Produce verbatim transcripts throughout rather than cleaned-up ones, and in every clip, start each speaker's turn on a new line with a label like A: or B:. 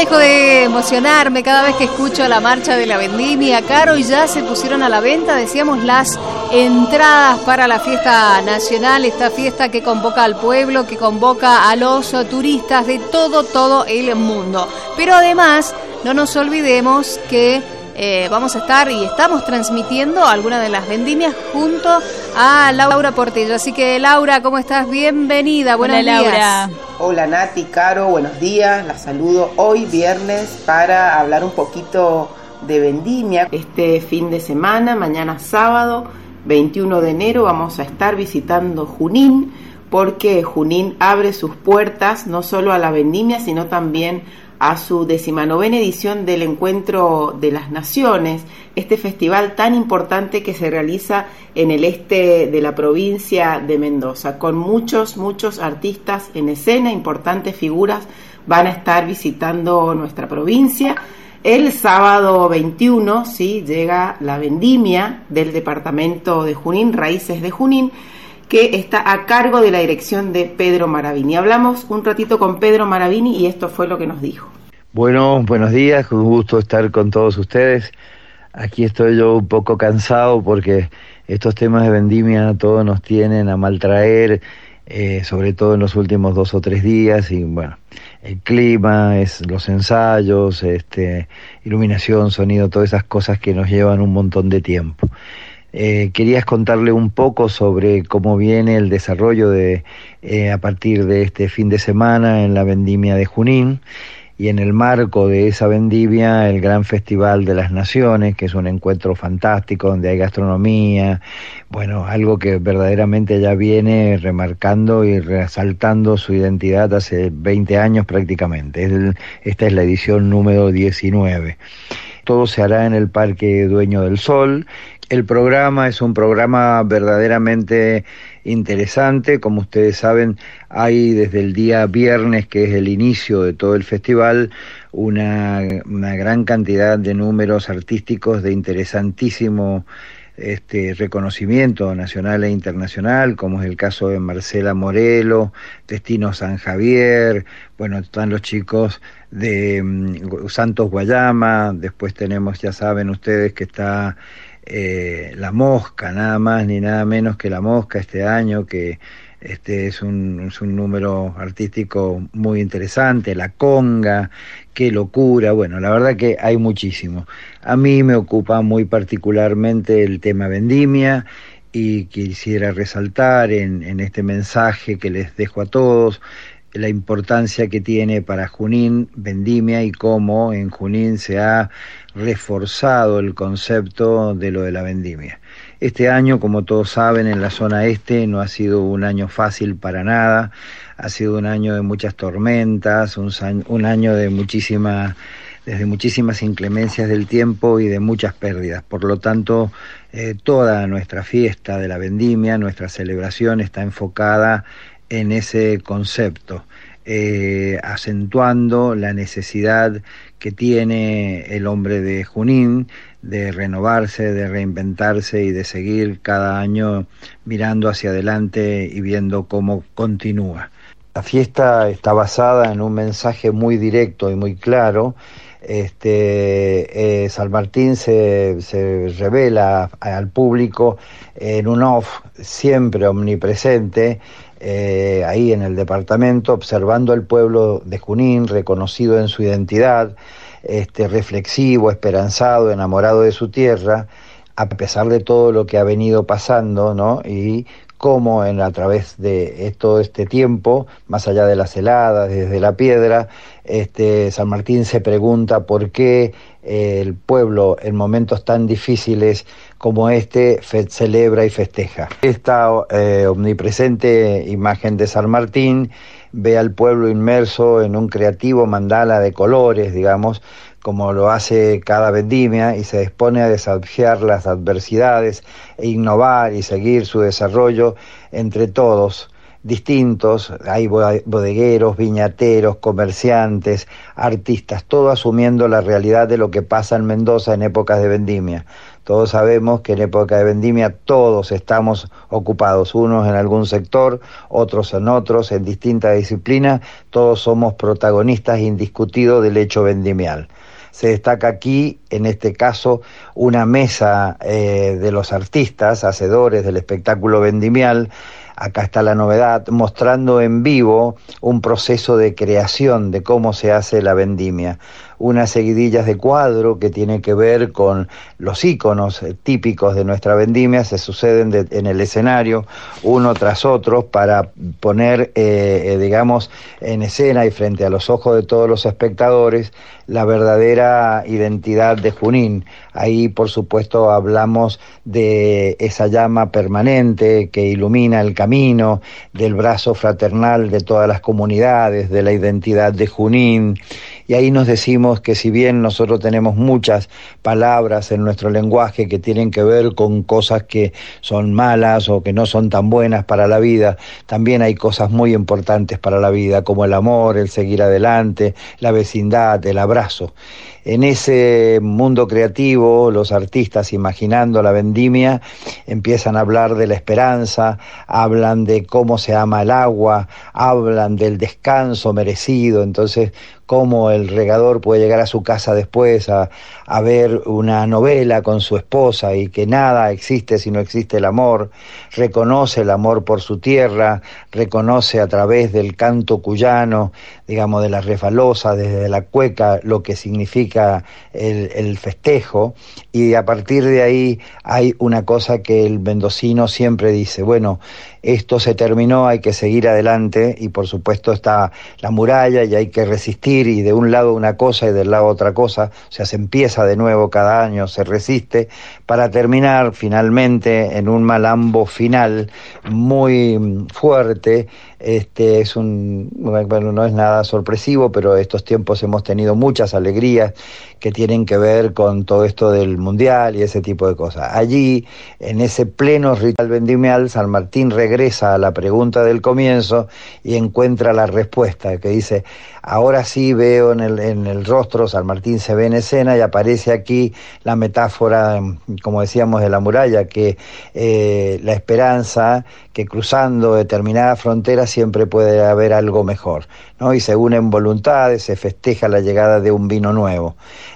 A: dejo de emocionarme cada vez que escucho la marcha de la vendimia, Caro, y ya se pusieron a la venta, decíamos, las entradas para la fiesta nacional, esta fiesta que convoca al pueblo, que convoca a los turistas de todo, todo el mundo. Pero además, no nos olvidemos que Eh, vamos a estar y estamos transmitiendo algunas de las vendimias junto a Laura Portillo. Así que, Laura, ¿cómo estás? Bienvenida, buenos
B: Hola,
A: días.
B: Laura.
C: Hola, Nati, Caro, buenos días. Las saludo hoy viernes para hablar un poquito de vendimia. Este fin de semana, mañana sábado, veintiuno de enero, vamos a estar visitando Junín, porque Junín abre sus puertas no solo a la vendimia, sino también a su decimanovena edición del Encuentro de las Naciones, este festival tan importante que se realiza en el este de la provincia de Mendoza, con muchos, muchos artistas en escena, importantes figuras van a estar visitando nuestra provincia. El sábado veintiuno, sí, llega la vendimia del departamento de Junín, Raíces de Junín, que está a cargo de la dirección de Pedro Maravini. Hablamos un ratito con Pedro Maravini y esto fue lo que nos dijo.
D: Bueno, buenos días, un gusto estar con todos ustedes. Aquí estoy yo un poco cansado porque estos temas de vendimia todos nos tienen a maltraer, eh, sobre todo en los últimos dos o tres días, y bueno, el clima, es los ensayos, este, iluminación, sonido, todas esas cosas que nos llevan un montón de tiempo. Eh, querías contarle un poco sobre cómo viene el desarrollo de eh, a partir de este fin de semana en la vendimia de Junín, y en el marco de esa vendimia el Gran Festival de las Naciones, que es un encuentro fantástico donde hay gastronomía, bueno, algo que verdaderamente ya viene remarcando y resaltando su identidad hace veinte años prácticamente. El, esta es la edición número diecinueve. Todo se hará en el Parque Dueño del Sol. El programa es un programa verdaderamente interesante. Como ustedes saben, hay desde el día viernes, que es el inicio de todo el festival, una, una gran cantidad de números artísticos de interesantísimo este reconocimiento nacional e internacional, como es el caso de Marcela Morelo, Destino San Javier, bueno, están los chicos de um, Santos Guayama, después tenemos, ya saben ustedes, que está eh, La Mosca, nada más ni nada menos que La Mosca este año, que este es un, es un número artístico muy interesante, La Conga, Qué Locura, bueno, la verdad que hay muchísimo. A mí me ocupa muy particularmente el tema vendimia, y quisiera resaltar en, en este mensaje que les dejo a todos la importancia que tiene para Junín vendimia, y cómo en Junín se ha reforzado el concepto de lo de la vendimia. Este año, como todos saben, en la zona este no ha sido un año fácil para nada, ha sido un año de muchas tormentas, un, un año de muchísima, desde muchísimas inclemencias del tiempo y de muchas pérdidas. Por lo tanto, eh, toda nuestra fiesta de la vendimia, nuestra celebración está enfocada en ese concepto, eh, acentuando la necesidad que tiene el hombre de Junín de renovarse, de reinventarse y de seguir cada año mirando hacia adelante y viendo cómo continúa. La fiesta está basada en un mensaje muy directo y muy claro. Este, eh, San Martín se, se revela al público en un off siempre omnipresente, eh, ahí en el departamento, observando al pueblo de Junín, reconocido en su identidad, este, reflexivo, esperanzado, enamorado de su tierra, a pesar de todo lo que ha venido pasando, ¿no? Y cómo en, a través de todo este tiempo, más allá de las heladas, desde la piedra, este, San Martín se pregunta por qué eh, el pueblo en momentos tan difíciles como este fe, celebra y festeja. Esta eh, omnipresente imagen de San Martín ve al pueblo inmerso en un creativo mandala de colores, digamos, como lo hace cada vendimia, y se dispone a desafiar las adversidades e innovar y seguir su desarrollo entre todos, distintos, hay bodegueros, viñateros, comerciantes, artistas, todo asumiendo la realidad de lo que pasa en Mendoza en épocas de vendimia. Todos sabemos que en época de vendimia todos estamos ocupados, unos en algún sector, otros en otros, en distintas disciplinas, todos somos protagonistas indiscutidos del hecho vendimial. Se destaca aquí, en este caso, una mesa eh, de los artistas, hacedores del espectáculo vendimial. Acá está la novedad, mostrando en vivo un proceso de creación de cómo se hace la vendimia. Unas seguidillas de cuadro que tiene que ver con los íconos típicos de nuestra vendimia, se suceden de, en el escenario, uno tras otro, para poner, eh, digamos, en escena y frente a los ojos de todos los espectadores, la verdadera identidad de Junín. Ahí, por supuesto, hablamos de esa llama permanente que ilumina el camino, del brazo fraternal de todas las comunidades, de la identidad de Junín. Y ahí nos decimos que si bien nosotros tenemos muchas palabras en nuestro lenguaje que tienen que ver con cosas que son malas o que no son tan buenas para la vida, también hay cosas muy importantes para la vida, como el amor, el seguir adelante, la vecindad, el abrazo. En ese mundo creativo, los artistas, imaginando la vendimia, empiezan a hablar de la esperanza, hablan de cómo se ama el agua, hablan del descanso merecido. Entonces, cómo el regador puede llegar a su casa después a, a ver una novela con su esposa y que nada existe si no existe el amor, reconoce el amor por su tierra, reconoce a través del canto cuyano, digamos, de la refalosa, desde la cueca, lo que significa el, el festejo, y a partir de ahí hay una cosa que el mendocino siempre dice: bueno, esto se terminó, hay que seguir adelante, y por supuesto está la muralla y hay que resistir, y de un lado una cosa y del lado otra cosa, o sea, se empieza de nuevo cada año, se resiste, para terminar finalmente en un malambo final muy fuerte. Este es un, bueno, no es nada sorpresivo, pero estos tiempos hemos tenido muchas alegrías que tienen que ver con todo esto del mundial y ese tipo de cosas. Allí, en ese pleno ritual vendimial, San Martín regresa a la pregunta del comienzo y encuentra la respuesta, que dice: ahora sí veo en el, en el rostro, San Martín se ve en escena y aparece aquí la metáfora, como decíamos, de la muralla, que eh, la esperanza, que cruzando determinadas fronteras siempre puede haber algo mejor, ¿no? Y se unen voluntades, se festeja la llegada de un vino nuevo.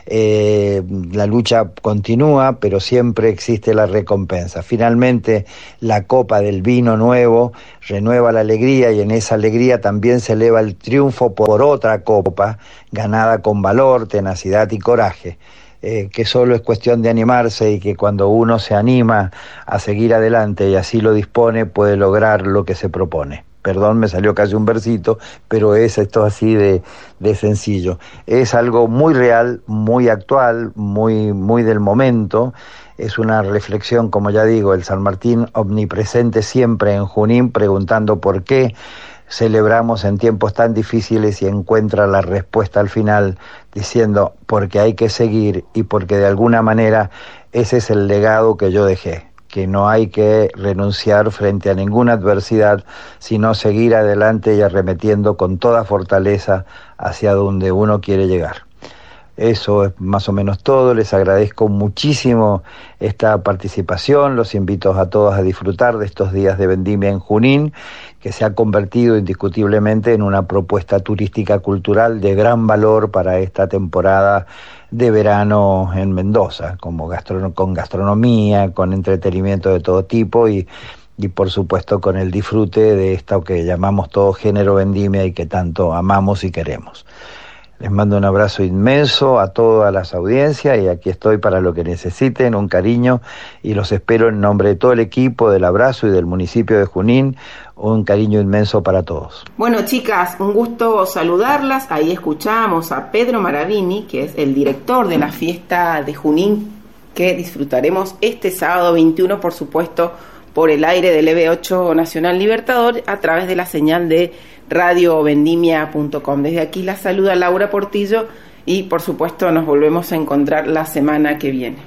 D: Eh, la lucha continúa, pero siempre existe la recompensa. Finalmente, la copa del vino nuevo renueva la alegría, y en esa alegría también se eleva el triunfo por otra copa, ganada con valor, tenacidad y coraje. Eh, que solo es cuestión de animarse, y que cuando uno se anima a seguir adelante y así lo dispone, puede lograr lo que se propone. Perdón, me salió casi un versito, pero es esto así de, de sencillo. Es algo muy real, muy actual, muy, muy del momento. Es una reflexión, como ya digo, el San Martín omnipresente siempre en Junín, preguntando por qué celebramos en tiempos tan difíciles, y encuentra la respuesta al final diciendo: porque hay que seguir, y porque de alguna manera ese es el legado que yo dejé, que no hay que renunciar frente a ninguna adversidad, sino seguir adelante y arremetiendo con toda fortaleza hacia donde uno quiere llegar. Eso es más o menos todo. Les agradezco muchísimo esta participación, los invito a todos a disfrutar de estos días de vendimia en Junín, que se ha convertido indiscutiblemente en una propuesta turística cultural de gran valor para esta temporada de verano en Mendoza, como gastrono- con gastronomía, con entretenimiento de todo tipo, y, y por supuesto con el disfrute de esto que llamamos todo género vendimia y que tanto amamos y queremos. Les mando un abrazo inmenso a todas las audiencias, y aquí estoy para lo que necesiten, un cariño, y los espero en nombre de todo el equipo del Abrazo y del municipio de Junín. Un cariño inmenso para todos.
C: Bueno, chicas, un gusto saludarlas. Ahí escuchamos a Pedro Maravini, que es el director de la fiesta de Junín, que disfrutaremos este sábado veintiuno, por supuesto, por el aire del E B ocho Nacional Libertador, a través de la señal de radio vendimia punto com. Desde aquí la saluda Laura Portillo, y por supuesto nos volvemos a encontrar la semana que viene.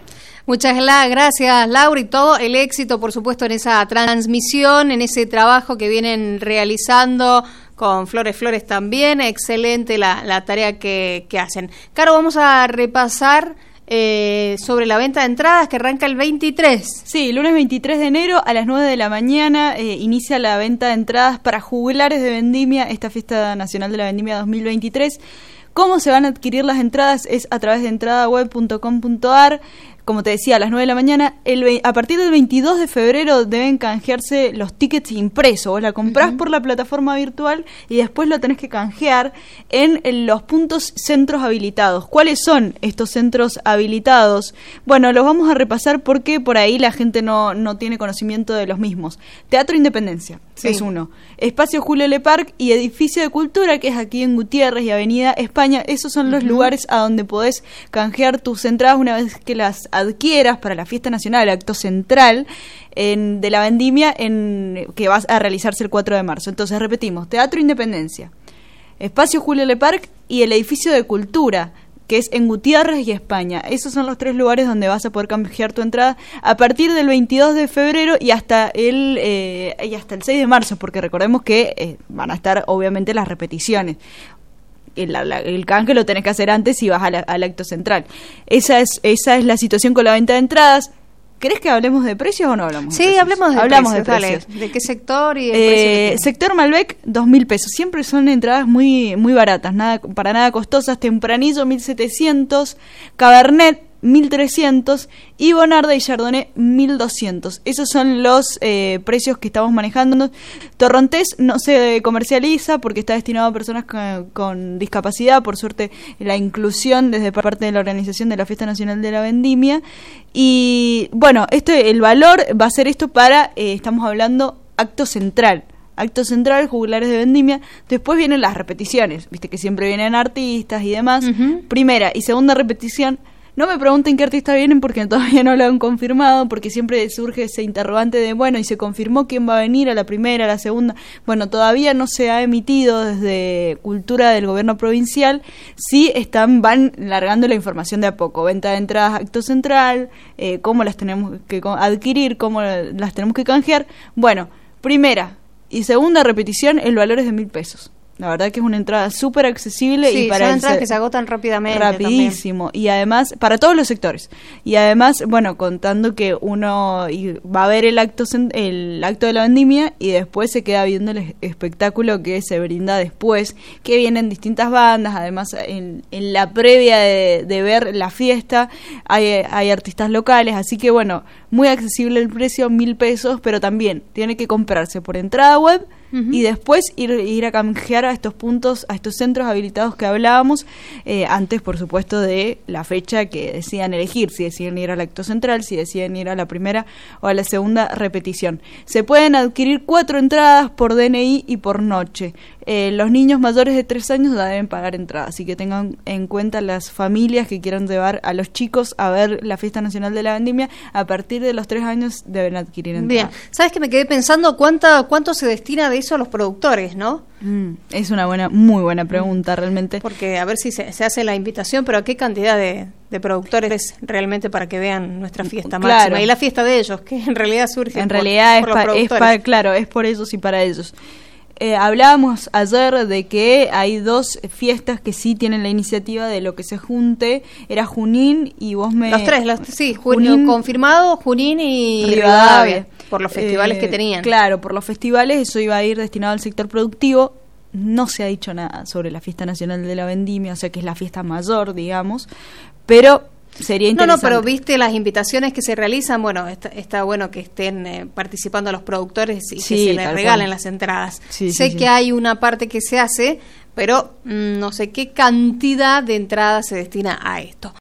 A: Muchas gracias, Laura, y todo el éxito, por supuesto, en esa transmisión, en ese trabajo que vienen realizando con Flores Flores también. Excelente la, la tarea que, que hacen. Caro, vamos a repasar eh, sobre la venta de entradas que arranca el veintitrés.
B: Sí, lunes veintitrés de enero a las nueve de la mañana eh, inicia la venta de entradas para juglares de Vendimia, esta fiesta nacional de la Vendimia dos mil veintitrés. ¿Cómo se van a adquirir las entradas? Es a través de entrada web punto com punto a r. Como te decía, a las nueve de la mañana, el, a partir del veintidós de febrero deben canjearse los tickets impresos. Vos la comprás uh-huh. por la plataforma virtual y después lo tenés que canjear en, en los puntos centros habilitados. ¿Cuáles son estos centros habilitados? Bueno, los vamos a repasar porque por ahí la gente no, no tiene conocimiento de los mismos. Teatro Independencia, sí. es uno. Espacio Julio Leparc y Edificio de Cultura, que es aquí en Gutiérrez y Avenida España. Esos son los uh-huh. lugares a donde podés canjear tus entradas una vez que las adquieras para la fiesta nacional, el acto central en, de la Vendimia en, que va a realizarse el cuatro de marzo. Entonces, repetimos, Teatro Independencia, Espacio Julio Leparc y el Edificio de Cultura, que es en Gutiérrez y España. Esos son los tres lugares donde vas a poder canjear tu entrada a partir del veintidós de febrero y hasta el eh, y hasta el seis de marzo, porque recordemos que eh, van a estar obviamente las repeticiones. El, la, el canje lo tenés que hacer antes y vas a la, al acto central. Esa es esa es la situación con la venta de entradas. ¿Querés que hablemos de precios o no hablamos
A: sí,
B: de precios?
A: hablemos de
B: hablamos
A: precios.
B: De precios.
A: Dale. ¿De qué sector y el
B: eh,
A: precio?
B: Sector Malbec, dos mil pesos. Siempre son entradas muy muy baratas, nada para nada costosas. Tempranillo, mil setecientos. Cabernet, mil trescientos. Y Bonarda y Chardonnay, mil doscientos. Esos son los eh, precios que estamos manejando. Torrontés no se comercializa porque está destinado a personas con, con discapacidad. Por suerte, la inclusión desde parte de la organización de la Fiesta Nacional de la Vendimia. Y bueno, esto, el valor va a ser esto para, eh, estamos hablando, acto central. Acto central, juglares de Vendimia. Después vienen las repeticiones. Viste que siempre vienen artistas y demás. Uh-huh. Primera y segunda repetición. No me pregunten qué artista vienen porque todavía no lo han confirmado, porque siempre surge ese interrogante de, bueno, ¿y se confirmó quién va a venir a la primera, a la segunda? Bueno, todavía no se ha emitido desde Cultura del Gobierno Provincial. Sí están van largando la información de a poco. Venta de entradas, acto central, eh, cómo las tenemos que adquirir, cómo las tenemos que canjear. Bueno, primera y segunda repetición, el valor es de mil pesos. La verdad que es una entrada súper accesible.
A: Sí,
B: y para
A: son
B: el
A: entradas
B: se-
A: que se agotan rápidamente.
B: Rapidísimo. También. Y además, para todos los sectores. Y además, bueno, contando que uno y va a ver el acto el acto de la vendimia y después se queda viendo el espectáculo que se brinda después, que vienen distintas bandas. Además, en, en la previa de, de ver la fiesta hay, hay artistas locales. Así que, bueno, muy accesible el precio, mil pesos, pero también tiene que comprarse por entrada web. Uh-huh. Y después ir, ir a canjear a estos puntos, a estos centros habilitados que hablábamos, eh, antes, por supuesto, de la fecha que decidan elegir, si deciden ir al acto central, si deciden ir a la primera o a la segunda repetición. Se pueden adquirir cuatro entradas por D N I y por noche. Eh, los niños mayores de tres años la deben pagar entrada, así que tengan en cuenta las familias que quieran llevar a los chicos a ver la Fiesta Nacional de la Vendimia. A partir de los tres años deben adquirir entrada.
A: Bien, ¿sabes que me quedé pensando cuánta, cuánto se destina de eso a los productores, no?
B: Mm, es una buena, muy buena pregunta realmente.
A: Porque a ver si se, se hace la invitación, pero ¿a qué cantidad de, de productores realmente para que vean nuestra fiesta
B: claro.
A: máxima? Y la fiesta de ellos, que en realidad surge
B: En
A: por,
B: realidad
A: por
B: es,
A: los
B: pa, es pa, claro, es por ellos y para ellos. Eh, hablábamos ayer de que hay dos fiestas que sí tienen la iniciativa de lo que se junte. Era Junín y vos me...
A: Los tres, los, sí,
B: Junín,
A: Junín confirmado, Junín y
B: Rivadavia,
A: Rivadavia, por los festivales
B: eh,
A: que tenían.
B: Claro, por los festivales, eso iba a ir destinado al sector productivo. No se ha dicho nada sobre la Fiesta Nacional de la Vendimia, o sea que es la fiesta mayor, digamos, pero... sería interesante.
A: No, no, pero viste las invitaciones que se realizan, bueno, está, está bueno que estén eh, participando los productores y sí, que se les regalen cual. las entradas.
B: Sí,
A: sé
B: sí,
A: que
B: sí.
A: hay una parte que se hace, pero mmm, no sé qué cantidad de entradas se destina a esto.